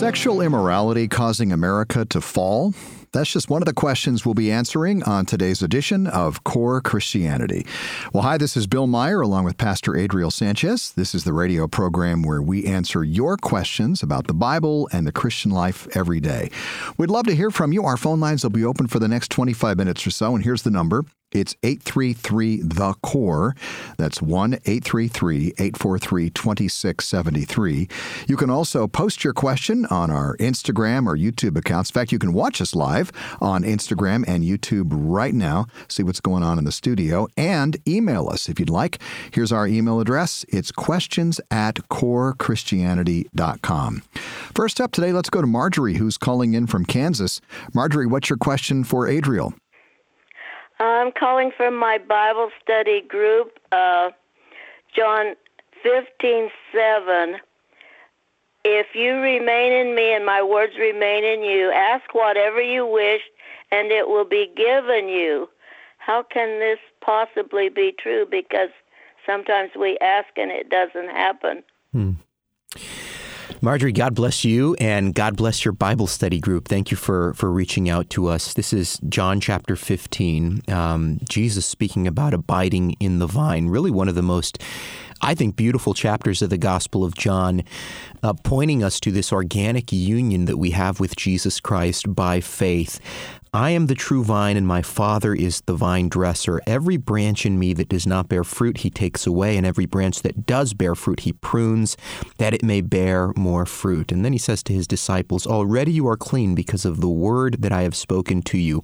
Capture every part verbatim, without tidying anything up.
sexual immorality causing America to fall? That's just one of the questions we'll be answering on today's edition of Core Christianity. Well, hi, this is Bill Meyer along with Pastor Adriel Sanchez. This is the radio program where we answer your questions about the Bible and the Christian life every day. We'd love to hear from you. Our phone lines will be open for the next twenty-five minutes or so, and here's the number. It's eight three three, the C O R E. That's one eight three three, eight four three, two six seven three. You can also post your question on our Instagram or YouTube accounts. In fact, you can watch us live on Instagram and YouTube right now, see what's going on in the studio, and email us if you'd like. Here's our email address. It's questions at core christianity dot com. First up today, let's go to Marjorie, who's calling in from Kansas. Marjorie, what's your question for Adriel? I'm calling from my Bible study group, uh, John fifteen seven. If you remain in me and my words remain in you, ask whatever you wish, and it will be given you. How can this possibly be true? Because sometimes we ask and it doesn't happen. Hmm. Marjorie, God bless you, and God bless your Bible study group. Thank you for, for reaching out to us. This is John chapter fifteen, um, Jesus speaking about abiding in the vine, really one of the most, I think, beautiful chapters of the Gospel of John, uh, pointing us to this organic union that we have with Jesus Christ by faith. I am the true vine, and my Father is the vine dresser. Every branch in me that does not bear fruit, he takes away, and every branch that does bear fruit, he prunes, that it may bear more fruit. And then he says to his disciples, already you are clean because of the word that I have spoken to you.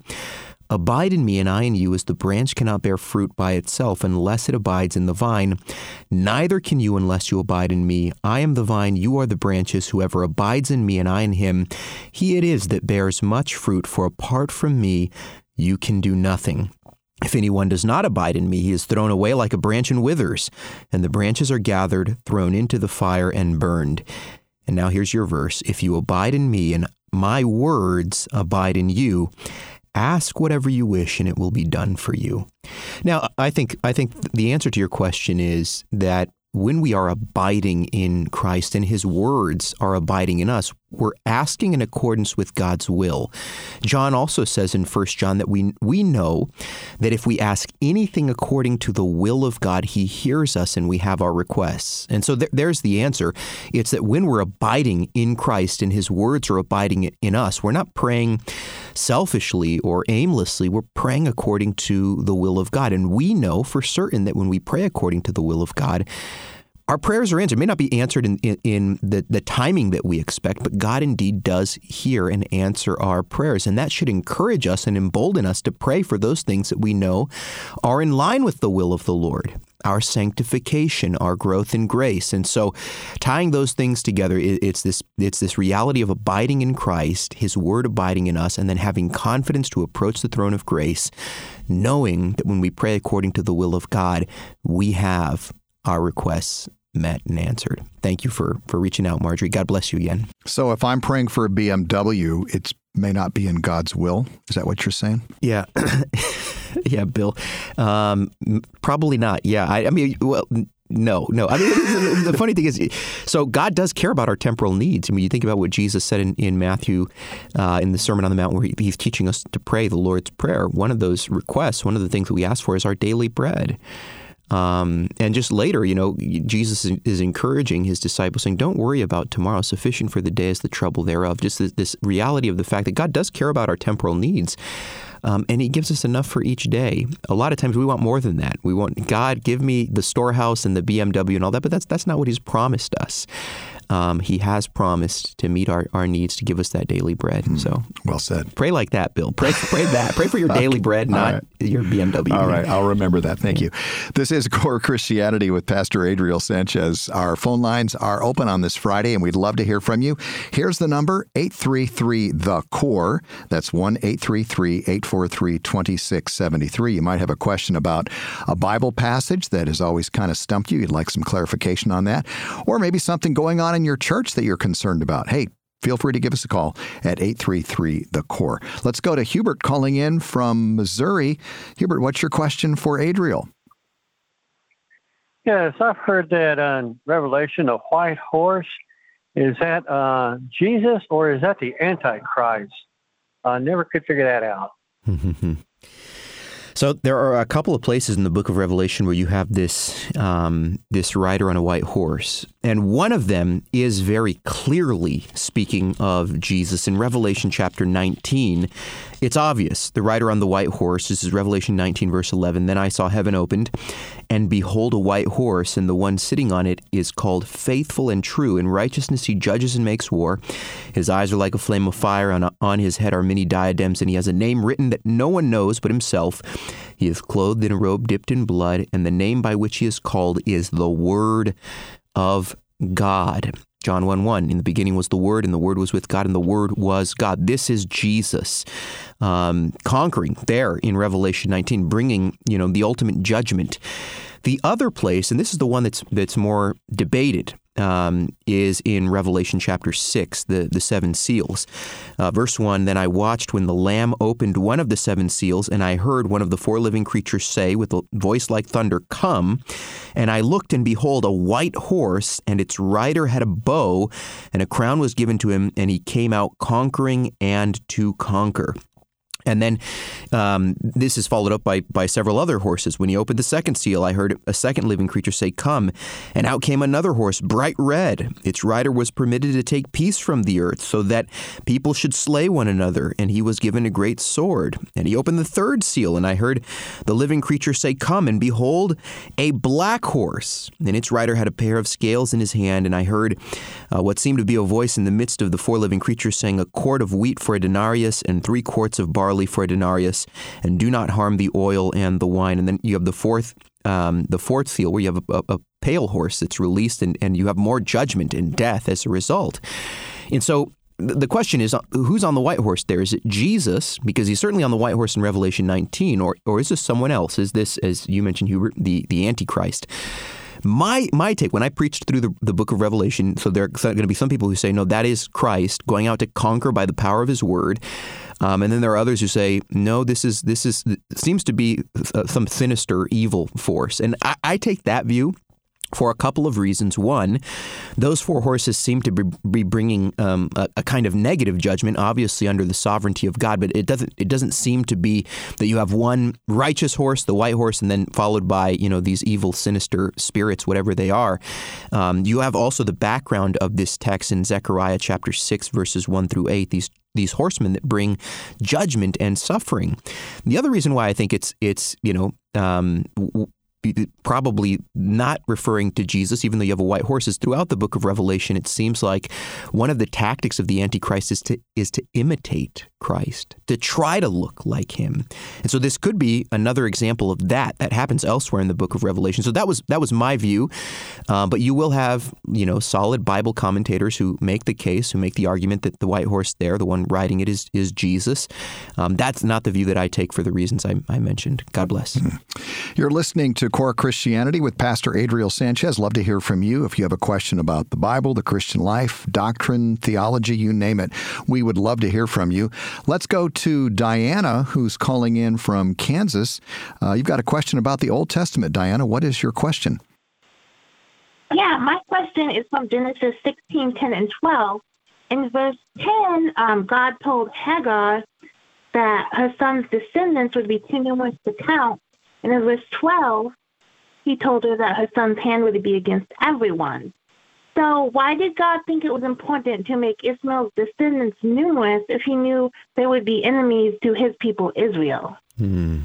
Abide in me, and I in you, as the branch cannot bear fruit by itself unless it abides in the vine. Neither can you unless you abide in me. I am the vine, you are the branches. Whoever abides in me and I in him, he it is that bears much fruit, for apart from me you can do nothing. If anyone does not abide in me, he is thrown away like a branch and withers, and the branches are gathered, thrown into the fire, and burned. And now here's your verse. If you abide in me and my words abide in you, ask whatever you wish, and it will be done for you. Now, I think I think the answer to your question is that when we are abiding in Christ and his words are abiding in us, we're asking in accordance with God's will. John also says in First John that we we know that if we ask anything according to the will of God, he hears us and we have our requests. And so th- there's the answer. It's that when we're abiding in Christ and his words are abiding in us, we're not praying selfishly or aimlessly. We're praying according to the will of God. And we know for certain that when we pray according to the will of God, our prayers are answered. It may not be answered in, in, in the, the timing that we expect, but God indeed does hear and answer our prayers. And that should encourage us and embolden us to pray for those things that we know are in line with the will of the Lord, our sanctification, our growth in grace. And so tying those things together, it's this it's this reality of abiding in Christ, his word abiding in us, and then having confidence to approach the throne of grace, knowing that when we pray according to the will of God, we have our requests met and answered. Thank you for, for reaching out, Marjorie. God bless you again. So if I'm praying for a B M W, it may not be in God's will. Is that what you're saying? Yeah. yeah, Bill. Um, probably not. Yeah. I, I mean, well, no, no. I mean, the funny thing is, so God does care about our temporal needs. I mean, you think about what Jesus said in, in Matthew, uh, in the Sermon on the Mount, where he, he's teaching us to pray the Lord's Prayer. One of those requests, one of the things that we ask for is our daily bread. Um, and just later, you know, Jesus is encouraging his disciples saying, don't worry about tomorrow. Sufficient for the day is the trouble thereof. Just this, this reality of the fact that God does care about our temporal needs. Um, and he gives us enough for each day. A lot of times we want more than that. We want, God, give me the storehouse and the B M W and all that, but that's that's not what he's promised us. Um, he has promised to meet our, our needs, to give us that daily bread. Hmm. So well said. Pray like that, Bill. Pray pray that. Pray for your daily bread, not right. your B M W. All right. I'll remember that. Thank you. This is Core Christianity with Pastor Adriel Sanchez. Our phone lines are open on this Friday, and we'd love to hear from you. Here's the number, eight three three, the core. That's one eight three three, eight four three, two six seven three. You might have a question about a Bible passage that has always kind of stumped you. You'd like some clarification on that. Or maybe something going on in your church that you're concerned about. Hey, feel free to give us a call at eight three three, the core. Let's go to Hubert calling in from Missouri. Hubert, what's your question for Adriel? Yes, I've heard that on Revelation, a white horse Is that uh, Jesus or is that the Antichrist? I never could figure that out. So there are a couple of places in the book of Revelation where you have this um, this rider on a white horse. And one of them is very clearly speaking of Jesus. In Revelation chapter nineteen, it's obvious. The rider on the white horse, this is Revelation nineteen, verse eleven, "Then I saw heaven opened, and behold a white horse, and the one sitting on it is called Faithful and True. In righteousness he judges and makes war. His eyes are like a flame of fire. On, on his head are many diadems, and he has a name written that no one knows but himself. He is clothed in a robe dipped in blood, and the name by which he is called is the Word of God." John one one, "In the beginning was the Word, and the Word was with God, and the Word was God." This is Jesus um, conquering there in Revelation nineteen, bringing, you know, the ultimate judgment. The other place, and this is the one that's that's more debated, um, is in Revelation chapter six, the, the seven seals. Uh, verse one, "Then I watched when the Lamb opened one of the seven seals, and I heard one of the four living creatures say with a voice like thunder, 'Come.' And I looked, and behold, a white horse, and its rider had a bow, and a crown was given to him, and he came out conquering and to conquer." And then um, this is followed up by by several other horses. "When he opened the second seal, I heard a second living creature say, 'Come.' And out came another horse, bright red. Its rider was permitted to take peace from the earth, so that people should slay one another. And he was given a great sword. And he opened the third seal, and I heard the living creature say, 'Come.' And behold, a black horse. And its rider had a pair of scales in his hand. And I heard uh, what seemed to be a voice in the midst of the four living creatures saying, 'A quart of wheat for a denarius, and three quarts of barley for a denarius, and do not harm the oil and the wine.'" And then you have the fourth um, the fourth seal, where you have a, a, a pale horse that's released, and, and you have more judgment and death as a result. And so the question is, who's on the white horse there? Is it Jesus? Because he's certainly on the white horse in Revelation nineteen, or or is this someone else? Is this, as you mentioned, Hubert, the, the Antichrist? My my take, when I preached through the, the book of Revelation, so there are going to be some people who say, no, that is Christ going out to conquer by the power of his word. Um, and then there are others who say, no, this is this is seems to be some sinister evil force. And I, I take that view for a couple of reasons. One, those four horses seem to be bringing um, a, a kind of negative judgment, obviously under the sovereignty of God, but it doesn't it doesn't seem to be that you have one righteous horse, the white horse, and then followed by, you know, these evil, sinister spirits, whatever they are. Um, you have also the background of this text in Zechariah chapter six, verses one through eight, these these horsemen that bring judgment and suffering. The other reason why I think it's it's you know um, w- probably not referring to Jesus, even though you have a white horse, is throughout the book of Revelation, it seems like one of the tactics of the Antichrist is to is to imitate Christ, to try to look like him. And so this could be another example of that that happens elsewhere in the book of Revelation. So that was that was my view. Uh, but you will have, you know, solid Bible commentators who make the case, who make the argument that the white horse there, the one riding it, is is Jesus. Um, that's not the view that I take for the reasons I, I mentioned. God bless. You're listening to Core Christianity with Pastor Adriel Sanchez. Love to hear from you. If you have a question about the Bible, the Christian life, doctrine, theology, you name it, we would love to hear from you. Let's go to Diana, who's calling in from Kansas. Uh, you've got a question about the Old Testament. Diana, what is your question? Yeah, my question is from Genesis sixteen, ten, and twelve. In verse ten, um, God told Hagar that her son's descendants would be too numerous to count. And in verse twelve, he told her that her son's hand would be against everyone. So why did God think it was important to make Ishmael's descendants numerous if he knew they would be enemies to his people, Israel? Hmm.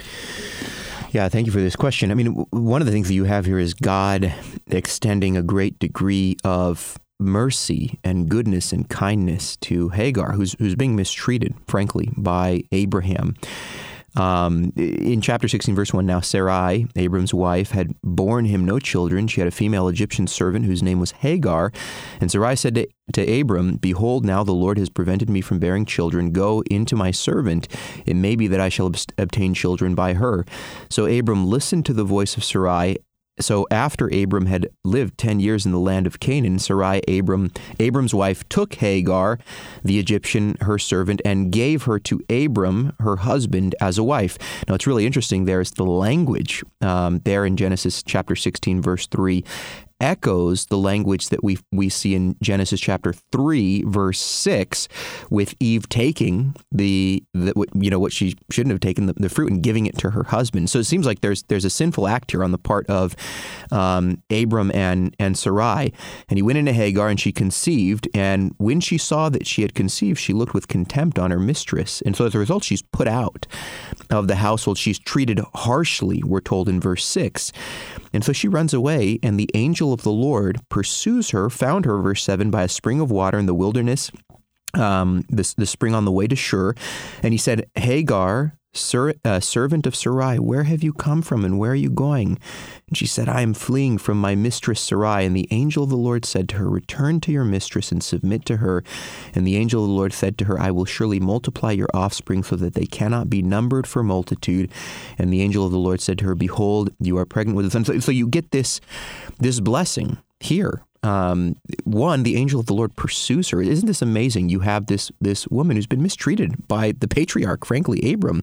Yeah, thank you for this question. I mean, one of the things that you have here is God extending a great degree of mercy and goodness and kindness to Hagar, who's who's being mistreated, frankly, by Abraham. Um, in chapter sixteen, verse one, now Sarai, Abram's wife, had borne him no children. She had a female Egyptian servant whose name was Hagar. And Sarai said to, to Abram, behold, now the Lord has prevented me from bearing children. Go into my servant. It may be that I shall ob- obtain children by her. So Abram listened to the voice of Sarai. So after Abram had lived ten years in the land of Canaan, Sarai, Abram, Abram's wife, took Hagar, the Egyptian, her servant, and gave her to Abram, her husband, as a wife. Now, it's really interesting. There's the language um, there in Genesis chapter sixteen, verse three. echoes the language that we we see in Genesis chapter three, verse six, with Eve taking the, the you know, what she shouldn't have taken, the, the fruit, and giving it to her husband. So it seems like there's there's a sinful act here on the part of um, Abram and, and Sarai. And he went into Hagar, and she conceived. And when she saw that she had conceived, she looked with contempt on her mistress. And so as a result, she's put out of the household. She's treated harshly, we're told in verse six. And so she runs away, and the angel of the Lord pursues her, found her, verse seven, by a spring of water in the wilderness, um, the, the spring on the way to Shur. And he said, Hagar, Sir, uh, servant of Sarai, where have you come from, and where are you going? And she said, I am fleeing from my mistress Sarai. And the angel of the Lord said to her, return to your mistress and submit to her. And the angel of the Lord said to her, I will surely multiply your offspring so that they cannot be numbered for multitude. And the angel of the Lord said to her, behold, you are pregnant with a son. So, so you get this, this blessing here. Um, one, the angel of the Lord pursues her. Isn't this amazing? You have this this woman who's been mistreated by the patriarch, frankly, Abram,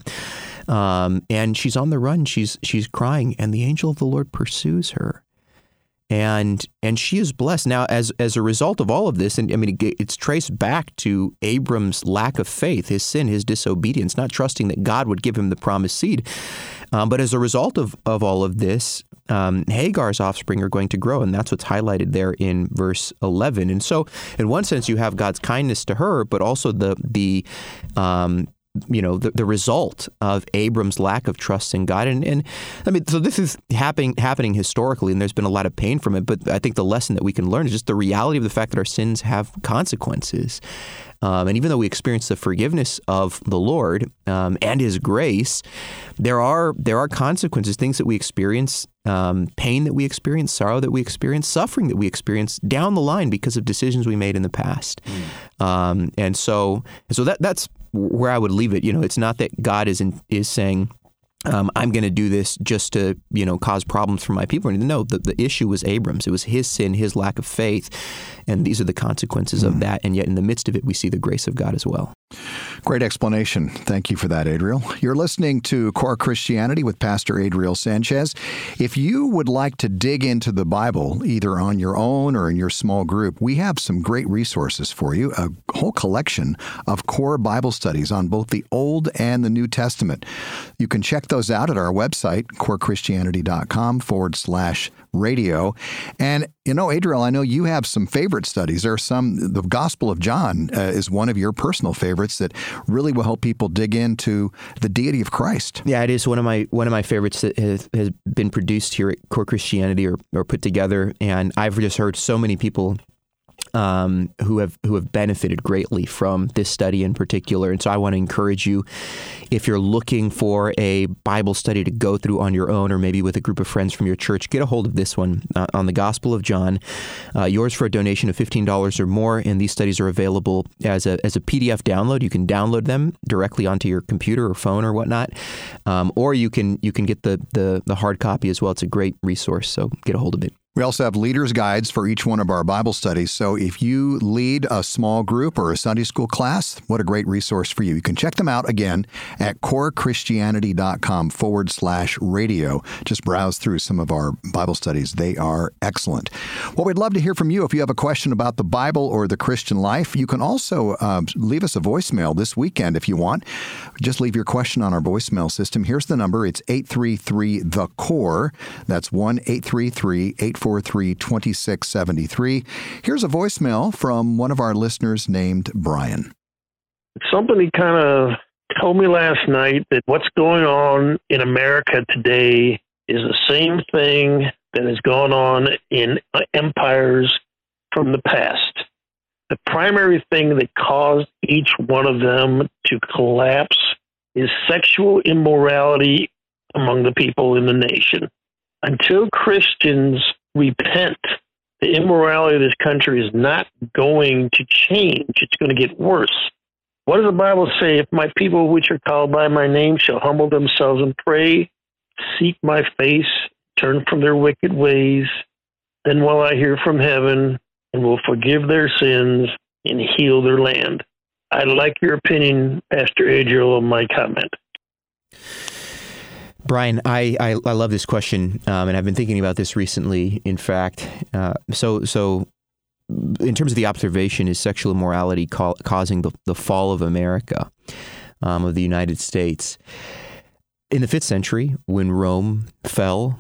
um, and she's on the run. She's she's crying, and the angel of the Lord pursues her, and and she is blessed. Now, as as a result of all of this, and I mean, it's traced back to Abram's lack of faith, his sin, his disobedience, not trusting that God would give him the promised seed. Um, but as a result of, of all of this, um, Hagar's offspring are going to grow, and that's what's highlighted there in verse eleven. And so, in one sense, you have God's kindness to her, but also the the um, you know the, the result of Abram's lack of trust in God. And, and I mean, so this is happening happening historically, and there's been a lot of pain from it. But I think the lesson that we can learn is just the reality of the fact that our sins have consequences. Um, and even though we experience the forgiveness of the Lord um, and His grace, there are there are consequences, things that we experience, um, pain that we experience, sorrow that we experience, suffering that we experience down the line because of decisions we made in the past. Mm. Um, and so, so that that's where I would leave it. You know, it's not that God is in, is saying, Um, I'm going to do this just to, you know, cause problems for my people. No, the, the issue was Abram's. It was his sin, his lack of faith, and these are the consequences mm. of that. And yet in the midst of it, we see the grace of God as well. Great explanation. Thank you for that, Adriel. You're listening to Core Christianity with Pastor Adriel Sanchez. If you would like to dig into the Bible, either on your own or in your small group, we have some great resources for you, a whole collection of core Bible studies on both the Old and the New Testament. You can check those out at our website, corechristianity.com forward slash radio. And, you know, Adriel, I know you have some favorite studies. There are some, the Gospel of John uh, is one of your personal favorites that really will help people dig into the deity of Christ. Yeah, it is one of my one of my favorites that has, has been produced here at Core Christianity or, or put together. And I've just heard so many people Um, who have who have benefited greatly from this study in particular. And so I want to encourage you, if you're looking for a Bible study to go through on your own or maybe with a group of friends from your church, get a hold of this one uh, on the Gospel of John, uh, yours for a donation of fifteen dollars or more. And these studies are available as a as a P D F download. You can download them directly onto your computer or phone or whatnot, um, or you can you can get the, the the hard copy as well. It's a great resource, so get a hold of it. We also have leaders' guides for each one of our Bible studies. So if you lead a small group or a Sunday school class, what a great resource for you. You can check them out again at corechristianity.com forward slash radio. Just browse through some of our Bible studies. They are excellent. Well, we'd love to hear from you. If you have a question about the Bible or the Christian life, you can also uh, leave us a voicemail this weekend if you want. Just leave your question on our voicemail system. Here's the number. It's eight three three, the core. That's one eight three three, eight four three, two six seven three. Here's a voicemail from one of our listeners named Brian. Somebody kind of told me last night that what's going on in America today is the same thing that has gone on in empires from the past. The primary thing that caused each one of them to collapse is sexual immorality among the people in the nation. Until Christians repent, the immorality of this country is not going to change. It's going to get worse. What does the Bible say? If my people which are called by my name shall humble themselves and pray, seek my face, turn from their wicked ways, then will I hear from heaven and will forgive their sins and heal their land. I'd like your opinion, Pastor Adriel, on my comment. Brian, I, I, I love this question, um, and I've been thinking about this recently, in fact. Uh, so, so in terms of the observation, is sexual immorality ca- causing the, the fall of America, um, of the United States? In the fifth century, when Rome fell,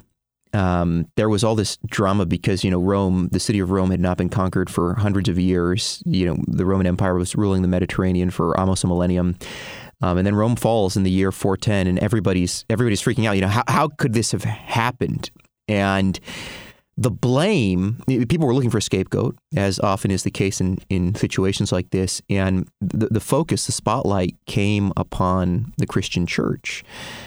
um, there was all this drama because, you know, Rome, the city of Rome had not been conquered for hundreds of years. You know, the Roman Empire was ruling the Mediterranean for almost a millennium. Um, and then Rome falls in the year four ten, and everybody's everybody's freaking out. You know, how how could this have happened? And the blame, people were looking for a scapegoat, as often is the case in, in situations like this. And the, the focus, the spotlight came upon the Christian church.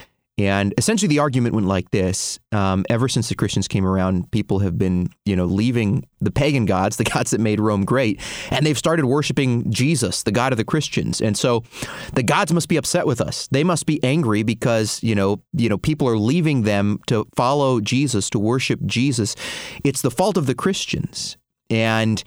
And essentially the argument went like this. Um, ever since the Christians came around, people have been, you know, leaving the pagan gods, the gods that made Rome great, and they've started worshiping Jesus, the God of the Christians. And so the gods must be upset with us. They must be angry because, you know, you know, people are leaving them to follow Jesus, to worship Jesus. It's the fault of the Christians. And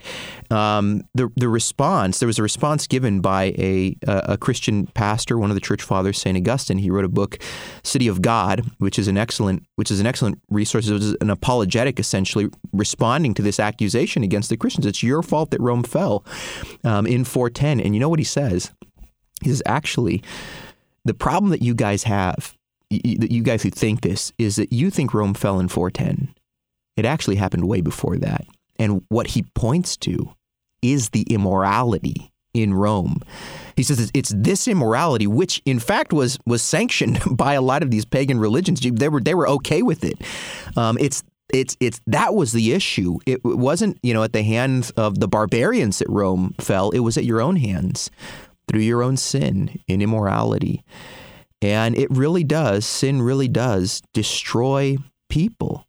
um, the the response, there was a response given by a a Christian pastor, one of the church fathers, Saint Augustine. He wrote a book, City of God, which is an excellent which is an excellent resource. It was an apologetic, essentially responding to this accusation against the Christians. It's your fault that Rome fell um, in four ten. And you know what he says? He says, actually, the problem that you guys have, that you guys who think this, is that you think Rome fell in four ten. It actually happened way before that. And what he points to is the immorality in Rome. He says it's this immorality, which in fact was was sanctioned by a lot of these pagan religions. They were they were okay with it. Um, it's it's it's that was the issue. It wasn't, you know, at the hands of the barbarians that Rome fell. It was at your own hands through your own sin in immorality. And it really does, sin really does destroy people.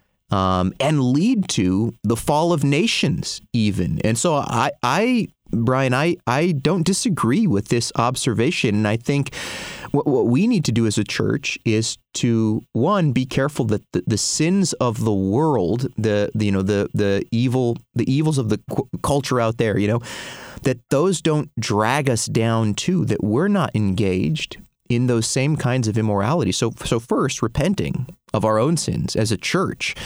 Um, and lead to the fall of nations even. And so I, I Brian, I, I don't disagree with this observation. And I think what, what we need to do as a church is to, one, be careful that the, the sins of the world, the, the you know the the evil the evils of the cu- culture out there, you know, that those don't drag us down too, that we're not engaged in those same kinds of immorality. So, so first, repenting of our own sins as a church,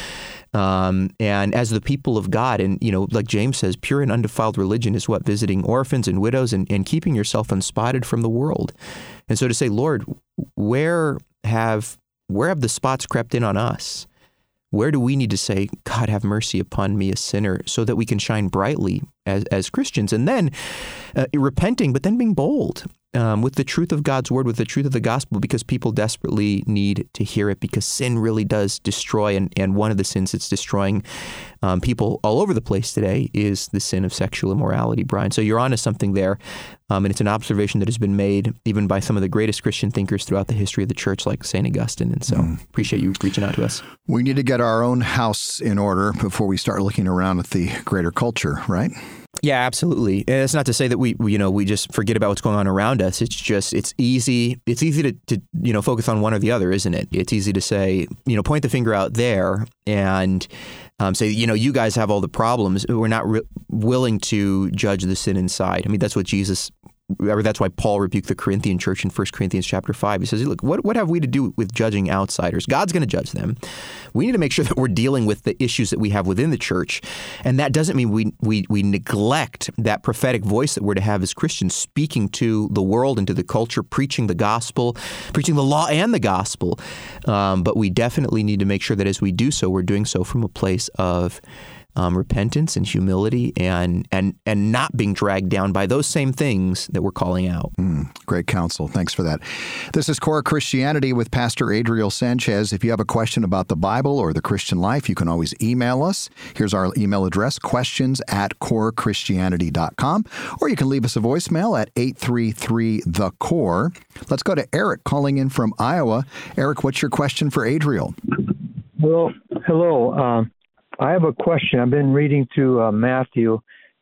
um, and as the people of God. And, you know, like James says, pure and undefiled religion is what? Visiting orphans and widows and, and keeping yourself unspotted from the world. And so to say, Lord, where have where have the spots crept in on us? Where do we need to say, God, have mercy upon me, a sinner, so that we can shine brightly as, as Christians? And then uh, repenting, but then being bold um, with the truth of God's word, with the truth of the gospel, because people desperately need to hear it, because sin really does destroy. And, and one of the sins that's destroying um, people all over the place today is the sin of sexual immorality, Brian. So you're onto something there. Um, and it's an observation that has been made even by some of the greatest Christian thinkers throughout the history of the church, like Saint Augustine. And so mm. appreciate you reaching out to us. We need to get our own house in order before we start looking around at the greater culture, right? Yeah, absolutely. And it's not to say that we, we, you know, we just forget about what's going on around us. It's just, it's easy. It's easy to, to, you know, focus on one or the other, isn't it? It's easy to say, you know, point the finger out there and um, say, you know, you guys have all the problems. We're not re- willing to judge the sin inside. I mean, that's what Jesus, or that's why Paul rebuked the Corinthian church in First Corinthians chapter five. He says, look, what, what have we to do with judging outsiders? God's going to judge them. We need to make sure that we're dealing with the issues that we have within the church. And that doesn't mean we, we, we neglect that prophetic voice that we're to have as Christians, speaking to the world and to the culture, preaching the gospel, preaching the law and the gospel. Um, but we definitely need to make sure that as we do so, we're doing so from a place of Um, repentance and humility, and and and not being dragged down by those same things that we're calling out. Mm, great counsel. Thanks for that. This is Core Christianity with Pastor Adriel Sanchez. If you have a question about the Bible or the Christian life, you can always email us. Here's our email address, questions at core christianity dot com, or you can leave us a voicemail at eight three three the core. Let's go to Eric calling in from Iowa. Eric, what's your question for Adriel? Hello. Hello. Um, I have a question. I've been reading through uh, Matthew,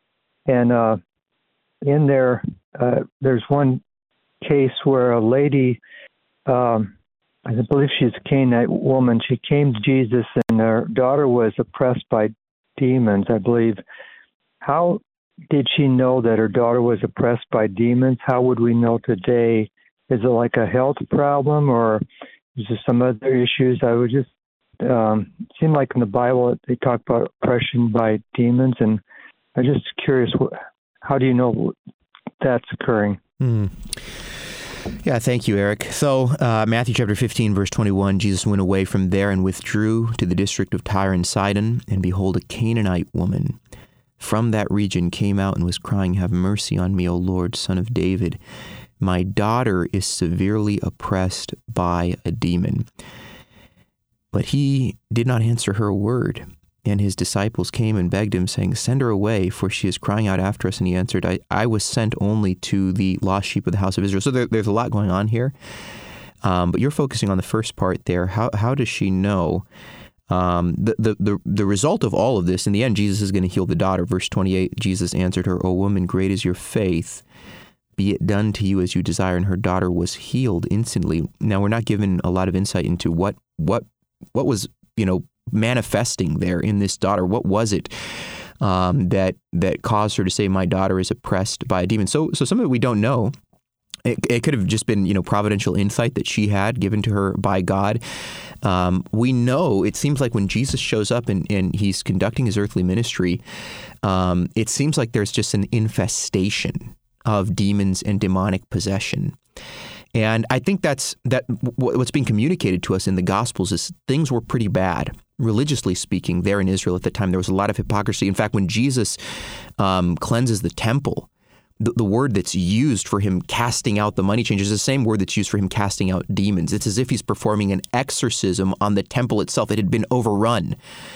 and uh, in there, uh, there's one case where a lady, um, I believe she's a Canaanite woman, she came to Jesus, and her daughter was oppressed by demons, I believe. How did she know that her daughter was oppressed by demons? How would we know today? Is it like a health problem, or is there some other issues? I would just um, seem like in the Bible they talk about oppression by demons, and I'm just curious, how do you know that's occurring? Mm. Yeah, thank you, Eric. So, uh, Matthew chapter fifteen, verse twenty-one, Jesus went away from there and withdrew to the district of Tyre and Sidon, and behold, a Canaanite woman from that region came out and was crying, "Have mercy on me, O Lord, Son of David. My daughter is severely oppressed by a demon." But he did not answer her a word. And his disciples came and begged him, saying, "Send her away, for she is crying out after us." And he answered, I, I was sent only to the lost sheep of the house of Israel. So there, there's a lot going on here. Um, but you're focusing on the first part there. How how does she know? Um, the, the, the, the result of all of this, in the end, Jesus is going to heal the daughter. Verse twenty-eight, Jesus answered her, "O woman, great is your faith. Be it done to you as you desire." And her daughter was healed instantly. Now, we're not given a lot of insight into what what what was, you know, manifesting there in this daughter. What was it um, that that caused her to say, "My daughter is oppressed by a demon"? So, so some of it we don't know. It, it could have just been, you know, providential insight that she had given to her by God. Um, we know, it seems like when Jesus shows up and, and he's conducting his earthly ministry, um, it seems like there's just an infestation of demons and demonic possession. And I think that's that. What's being communicated to us in the Gospels is things were pretty bad, religiously speaking, there in Israel at the time. There was a lot of hypocrisy. In fact, when Jesus um, cleanses the temple, the, the word that's used for him casting out the money changers is the same word that's used for him casting out demons. It's as if he's performing an exorcism on the temple itself. It had been overrun,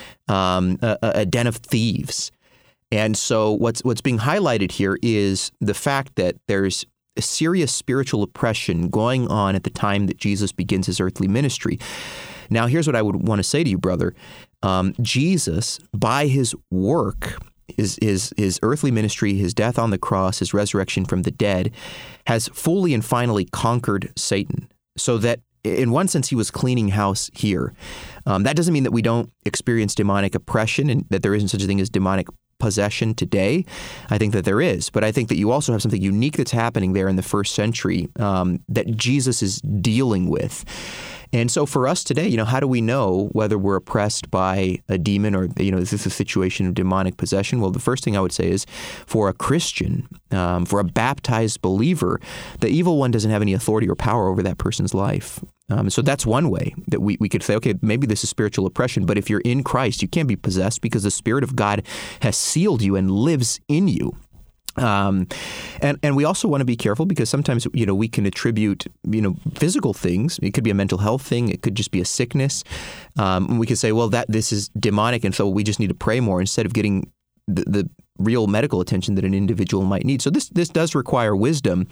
um, a, a den of thieves. And so what's what's being highlighted here is the fact that there's a serious spiritual oppression going on at the time that Jesus begins his earthly ministry. Now, here's what I would want to say to you, brother. Um, Jesus, by his work, his, his, his earthly ministry, his death on the cross, his resurrection from the dead, has fully and finally conquered Satan. So that in one sense, he was cleaning house here. Um, that doesn't mean that we don't experience demonic oppression and that there isn't such a thing as demonic possession today. I think that there is, but I think that you also have something unique that's happening there in the first century um, that Jesus is dealing with. And so for us today, you know, how do we know whether we're oppressed by a demon or, you know, is this a situation of demonic possession? Well, the first thing I would say is for a Christian, um, for a baptized believer, the evil one doesn't have any authority or power over that person's life. Um, so that's one way that we, we could say, okay, maybe this is spiritual oppression, but if you're in Christ, you can't be possessed because the Spirit of God has sealed you and lives in you. Um, and, and we also want to be careful because sometimes, you know, we can attribute, you know, physical things. It could be a mental health thing. It could just be a sickness. Um, and we could say, well, that this is demonic. And so we just need to pray more instead of getting the, the real medical attention that an individual might need. So this, this does require wisdom,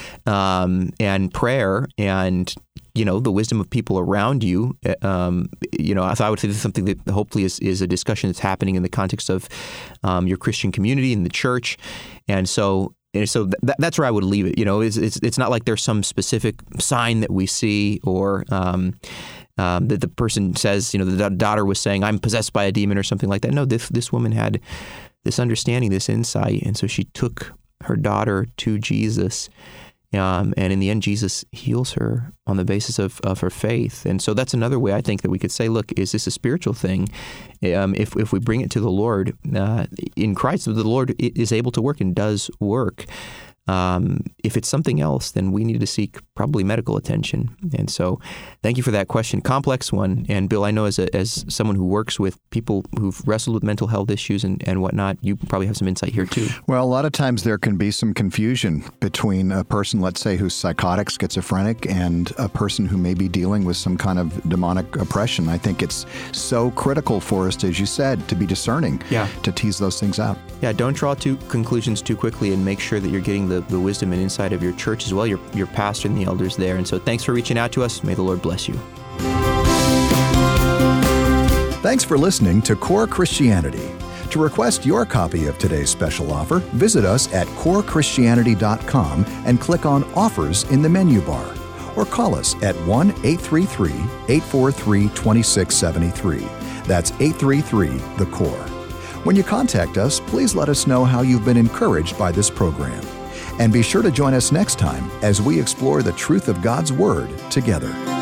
um, and prayer and, you know, the wisdom of people around you. Um, you know, so I would say this is something that hopefully is, is a discussion that's happening in the context of um, your Christian community and the church. And so, and so th- that's where I would leave it. You know, it's, it's it's not like there's some specific sign that we see or um, um, that the person says, you know, the daughter was saying, "I'm possessed by a demon" or something like that. No, this this woman had this understanding, this insight, and so she took her daughter to Jesus. Um, and in the end, Jesus heals her on the basis of, of her faith. And so that's another way I think that we could say, look, is this a spiritual thing? Um, if if we bring it to the Lord, uh, in Christ, the Lord is able to work and does work. Um, if it's something else, then we need to seek probably medical attention. And so thank you for that question. Complex one. And Bill, I know as a, as someone who works with people who've wrestled with mental health issues and, and whatnot, you probably have some insight here too. Well, a lot of times there can be some confusion between a person, let's say, who's psychotic, schizophrenic, and a person who may be dealing with some kind of demonic oppression. I think it's so critical for us, as you said, to be discerning, yeah. to tease those things out. Yeah, don't draw to conclusions too quickly and make sure that you're getting the, the wisdom and insight of your church as well, your, your pastor and the elders there. And so thanks for reaching out to us. May the Lord bless you. Thanks for listening to Core Christianity. To request your copy of today's special offer, visit us at core christianity dot com and click on Offers in the menu bar. Or call us at one eight three three, eight four three, two six seven three. That's eight three three, the core. When you contact us, please let us know how you've been encouraged by this program. And be sure to join us next time as we explore the truth of God's Word together.